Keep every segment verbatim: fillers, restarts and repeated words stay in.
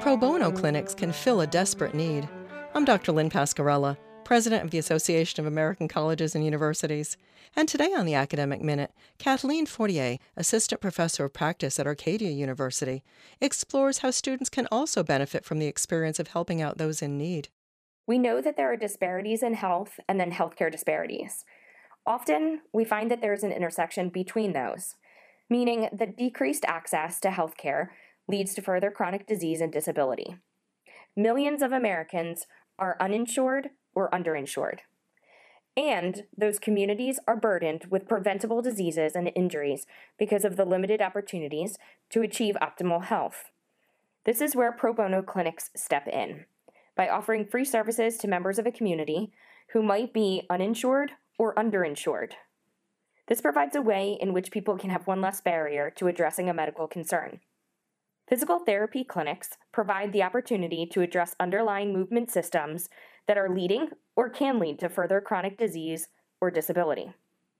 pro bono clinics can fill a desperate need. I'm Doctor Lynn Pascarella, President of the Association of American Colleges and Universities. And today on the Academic Minute, Kathleen Fortier, Assistant Professor of Practice at Arcadia University, explores how students can also benefit from the experience of helping out those in need. We know that there are disparities in health and then healthcare disparities. Often, we find that there is an intersection between those, meaning that decreased access to healthcare leads to further chronic disease and disability. Millions of Americans are uninsured or underinsured. And those communities are burdened with preventable diseases and injuries because of the limited opportunities to achieve optimal health. This is where pro bono clinics step in, by offering free services to members of a community who might be uninsured or underinsured. This provides a way in which people can have one less barrier to addressing a medical concern. Physical therapy clinics provide the opportunity to address underlying movement systems that are leading or can lead to further chronic disease or disability.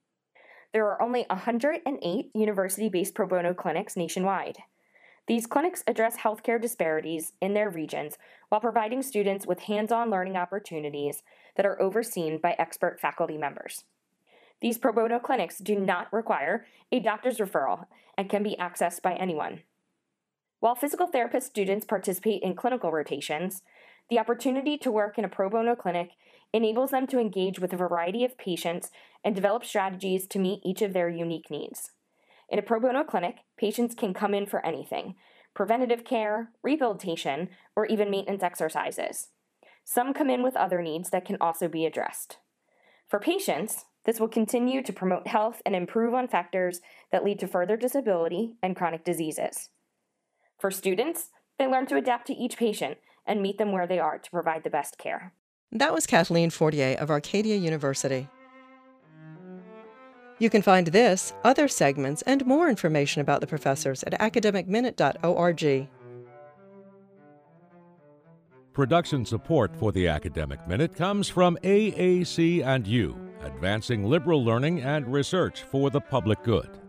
There are only one hundred eight university-based pro bono clinics nationwide. These clinics address healthcare disparities in their regions while providing students with hands-on learning opportunities that are overseen by expert faculty members. These pro bono clinics do not require a doctor's referral and can be accessed by anyone. While physical therapist students participate in clinical rotations, the opportunity to work in a pro bono clinic enables them to engage with a variety of patients and develop strategies to meet each of their unique needs. In a pro bono clinic, patients can come in for anything: preventative care, rehabilitation, or even maintenance exercises. Some come in with other needs that can also be addressed. For patients, this will continue to promote health and improve on factors that lead to further disability and chronic diseases. For students, they learn to adapt to each patient and meet them where they are to provide the best care. That was Kathleen Fortier of Arcadia University. You can find this, other segments, and more information about the professors at academic minute dot org. Production support for the Academic Minute comes from A A C and U, advancing liberal learning and research for the public good.